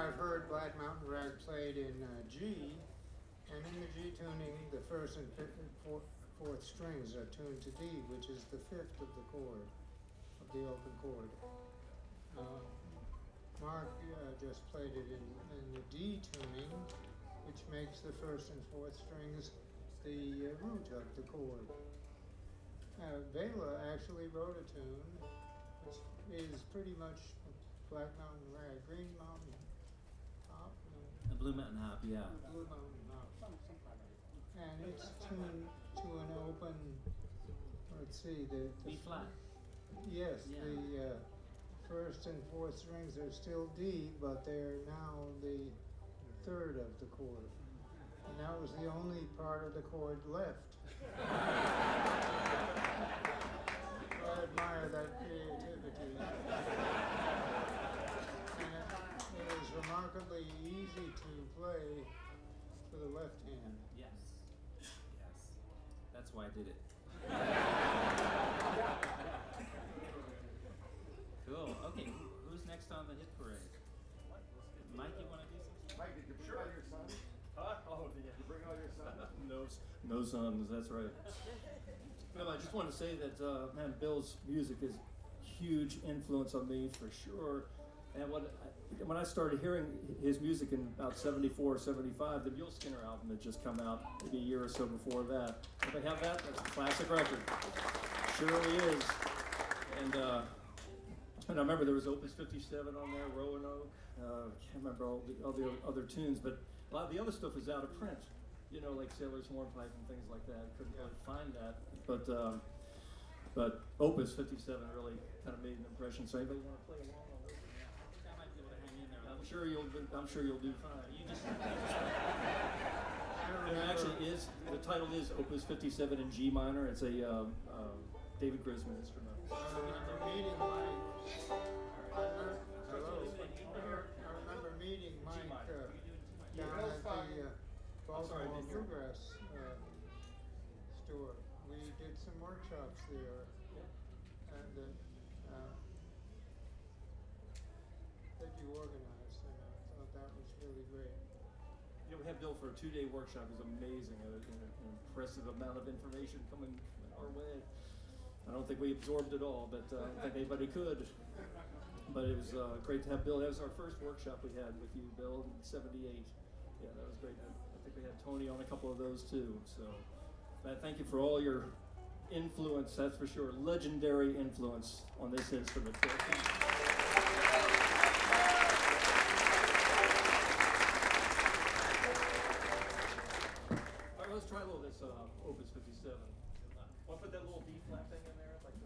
I've heard Black Mountain Rag played in G, and in the G tuning, the first and fourth strings are tuned to D, which is the fifth of the chord, of the open chord. Mark just played it in the D tuning, which makes the first and fourth strings the root of the chord. Bela actually wrote a tune, which is pretty much Black Mountain Rag, Green Mountain Hop, The Blue Mountain Hop, yeah. Blue Mountain Hop. And it's tuned to an open, let's see, the B flat. Yes, Yeah. the first and fourth strings are still D, but they're now the third of the chord. And that was the only part of the chord left. I admire that creativity. And it is remarkably easy to play for the left hand. Yes. Yes. That's why I did it. Cool. Okay, who's next on the hit parade? Mike, you want to do something? Mike, did you bring all your sons? Huh? Oh, yeah. Did you bring all your sons? No sons, that's right. No, I just want to say that, man, Bill's music is a huge influence on me for sure. And when I started hearing his music in about 74, 75, the Mule Skinner album had just come out, maybe a year or so before that. If I have that, that's a classic record. Surely is. And I remember there was Opus 57 on there, Roanoke. I can't remember all the other tunes, but a lot of the other stuff is out of print. You know, like Sailor's Hornpipe and things like that. I couldn't really find that. But Opus 57 really kind of made an impression. So anybody want to play along on those? I think I might be able to hang in there. I'm sure you'll do fine. You just. There actually is, the title is Opus 57 in G minor. It's a David Grisman instrument. I remember meeting Mike down at the Baltimore Bluegrass store. We did some workshops there, and that you organized, and I thought that was really great. You know, we had Bill for a 2-day workshop. It was amazing. An impressive amount of information coming our way. I don't think we absorbed it all, but I don't think anybody could. But it was great to have Bill. That was our first workshop we had with you, Bill, in '78. Yeah, that was great. I think we had Tony on a couple of those too. So thank you for all your influence, that's for sure. Legendary influence on this instrument. All right, let's try a little of this Opus 57. Want to put that little D flat thing in there? Like